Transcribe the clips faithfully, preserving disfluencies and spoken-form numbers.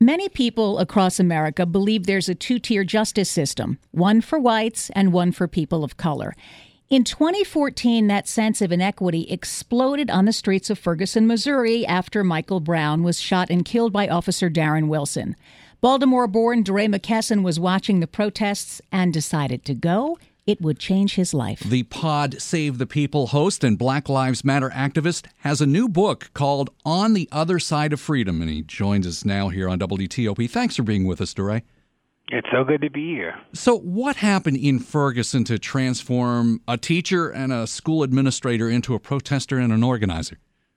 Many people across America believe there's a two-tier justice system, one for whites and one for people of color. In twenty fourteen, that sense of inequity exploded on the streets of Ferguson, Missouri, after Michael Brown was shot and killed by Officer Darren Wilson. Baltimore-born DeRay McKesson was watching the protests and decided to go. It would change his life. The Pod Save the People host and Black Lives Matter activist has a new book called On the Other Side of Freedom, and he joins us now here on W T O P. Thanks for being with us, DeRay. It's so good to be here. So what happened in Ferguson to transform a teacher and a school administrator into a protester and an organizer?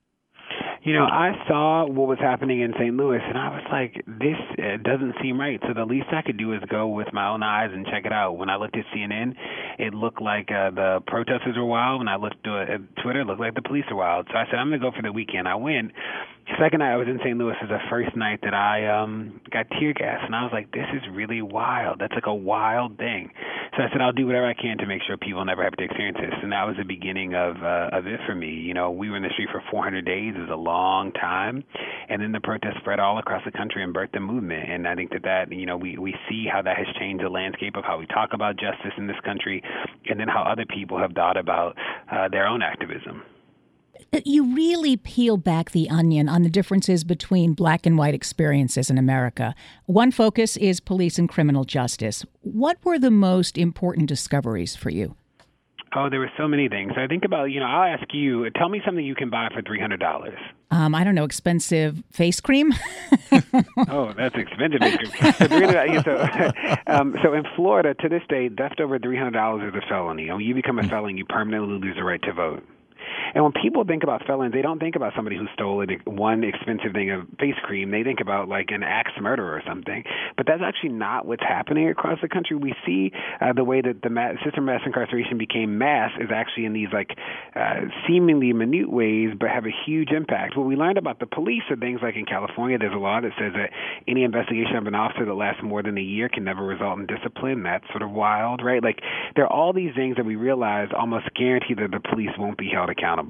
You know, I saw what was happening in Saint Louis, and I was like, this uh, doesn't seem right. So the least I could do is go with my own eyes and check it out. When I looked at C N N, it looked like uh, the protesters were wild. When I looked at Twitter, it looked like the police were wild. So I said, I'm going to go for the weekend. I went. Second night I was in Saint Louis is the first night that I um, got tear gas, and I was like, this is really wild. That's like a wild thing. So I said, I'll do whatever I can to make sure people never have to experience this. And that was the beginning of uh, of it for me. You know, we were in the street for four hundred days. It was a long time. And then the protests spread all across the country and birthed a movement. And I think that, that you know, we, we see how that has changed the landscape of how we talk about justice in this country, and then how other people have thought about uh, their own activism. You really peel back the onion on the differences between black and white experiences in America. One focus is police and criminal justice. What were the most important discoveries for you? Oh, there were so many things. I think about, you know, I'll ask you, tell me something you can buy for three hundred dollars. Um, I don't know, expensive face cream? Oh, that's expensive face cream. So, three hundred dollars, so, um, so in Florida, to this day, theft over three hundred dollars is a felony. When you become a felon, you permanently lose the right to vote. And when people think about felons, they don't think about somebody who stole a, one expensive thing of face cream. They think about like an axe murderer or something. But that's actually not what's happening across the country. We see uh, the way that the mass, system of mass incarceration became mass is actually in these like uh, seemingly minute ways, but have a huge impact. What we learned about the police are things like in California, there's a law that says that any investigation of an officer that lasts more than a year can never result in discipline. That's sort of wild, right? Like there are all these things that we realize almost guarantee that the police won't be held accountable.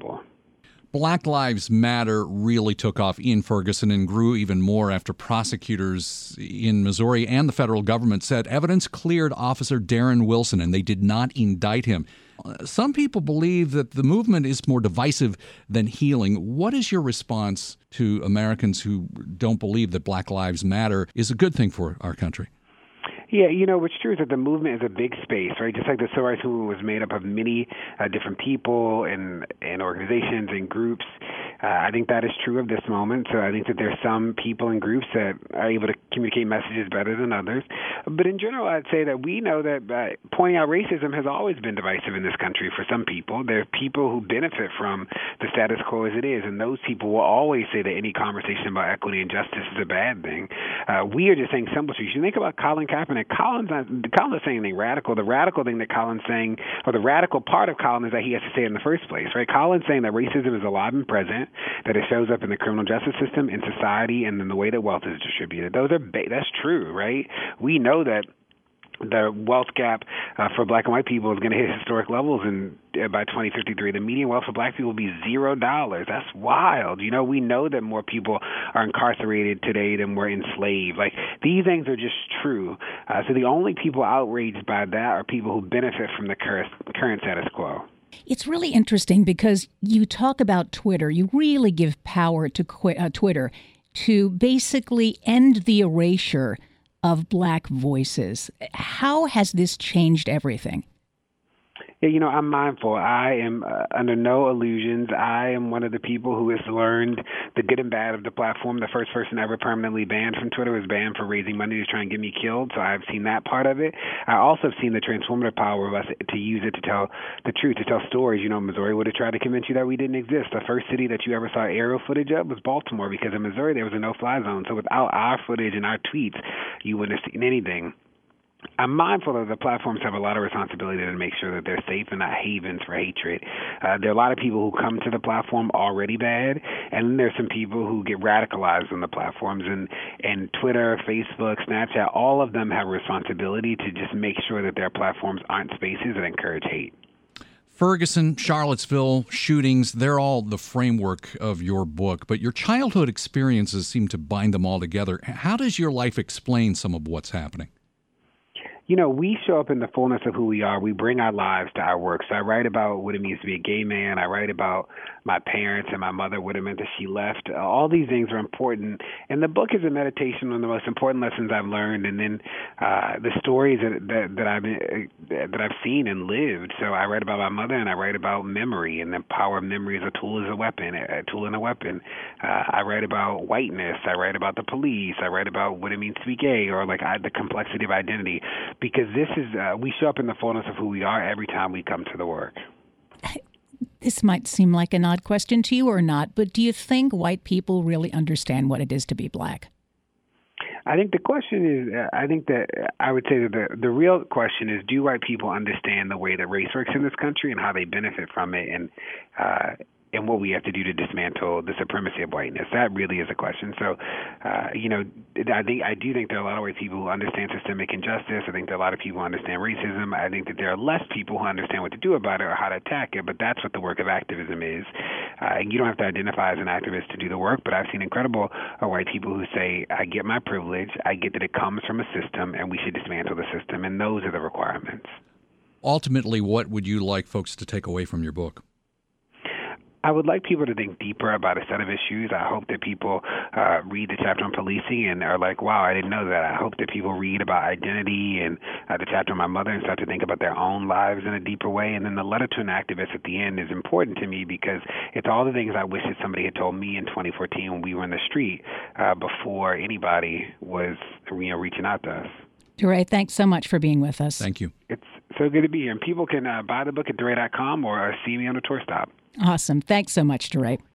Black Lives Matter really took off in Ferguson and grew even more after prosecutors in Missouri and the federal government said evidence cleared Officer Darren Wilson and they did not indict him. Some people believe that the movement is more divisive than healing. What is your response to Americans who don't believe that Black Lives Matter is a good thing for our country? Yeah, you know, what's true is that the movement is a big space, right? Just like the civil rights movement was made up of many uh, different people and, and organizations and groups. Uh, I think that is true of this moment. So I think that there's some people and groups that are able to communicate messages better than others. But in general, I'd say that we know that uh, pointing out racism has always been divisive in this country for some people. There are people who benefit from the status quo as it is, and those people will always say that any conversation about equity and justice is a bad thing. Uh, we are just saying simple truths. You think about Colin Kaepernick. Colin's not, Colin's not saying anything radical. The radical thing that Colin's saying, or the radical part of Colin, is that he has to say it in the first place, right? Colin's saying that racism is alive and present, that it shows up in the criminal justice system, in society, and in the way that wealth is distributed. Those are ba- that's true, right? We know that the wealth gap uh, for black and white people is going to hit historic levels in uh, by twenty fifty-three. The median wealth for black people will be zero dollars. That's wild. You know, we know that more people are incarcerated today than were enslaved. Like, these things are just true. Uh, so the only people outraged by that are people who benefit from the current, current status quo. It's really interesting because you talk about Twitter. You really give power to qu- uh, Twitter to basically end the erasure of black voices. How has this changed everything? Yeah, you know, I'm mindful. I am uh, under no illusions. I am one of the people who has learned the good and bad of the platform. The first person ever permanently banned from Twitter was banned for raising money to try and get me killed, so I've seen that part of it. I also have seen the transformative power of us to use it to tell the truth, to tell stories. You know, Missouri would have tried to convince you that we didn't exist. The first city that you ever saw aerial footage of was Baltimore, because in Missouri there was a no-fly zone. So without our footage and our tweets, you wouldn't have seen anything. I'm mindful that the platforms have a lot of responsibility to make sure that they're safe and not havens for hatred. Uh, there are a lot of people who come to the platform already bad, and then there's some people who get radicalized on the platforms. And, and Twitter, Facebook, Snapchat, all of them have a responsibility to just make sure that their platforms aren't spaces that encourage hate. Ferguson, Charlottesville shootings, they're all the framework of your book, but your childhood experiences seem to bind them all together. How does your life explain some of what's happening? You know, we show up in the fullness of who we are. We bring our lives to our work. So I write about what it means to be a gay man. I write about my parents and my mother, what it meant that she left. Uh, all these things are important. And the book is a meditation on the most important lessons I've learned, and then uh, the stories that, that, that I've uh, that I've seen and lived. So I write about my mother, and I write about memory and the power of memory as a tool, as a weapon, a tool and a weapon. Uh, I write about whiteness. I write about the police. I write about what it means to be gay, or like I, the complexity of identity. Because this is, uh, we show up in the fullness of who we are every time we come to the work. This might seem like an odd question to you or not, but do you think white people really understand what it is to be black? I think the question is, uh, I think that I would say that the, the real question is, do white people understand the way that race works in this country and how they benefit from it, and uh, and what we have to do to dismantle the supremacy of whiteness? That really is a question. So, uh, you know, I think I do think there are a lot of white people who understand systemic injustice. I think there are a lot of people who understand racism. I think that there are less people who understand what to do about it or how to attack it, but that's what the work of activism is. Uh, and you don't have to identify as an activist to do the work, but I've seen incredible uh, white people who say, I get my privilege, I get that it comes from a system, and we should dismantle the system, and those are the requirements. Ultimately, what would you like folks to take away from your book? I would like people to think deeper about a set of issues. I hope that people uh, read the chapter on policing and are like, wow, I didn't know that. I hope that people read about identity and uh, the chapter on my mother and start to think about their own lives in a deeper way. And then the letter to an activist at the end is important to me because it's all the things I wish that somebody had told me in twenty fourteen when we were in the street uh, before anybody was, you know, reaching out to us. DeRay, thanks so much for being with us. Thank you. It's so good to be here. And people can uh, buy the book at DeRay dot com or uh, see me on the tour stop. Awesome. Thanks so much, DeRay.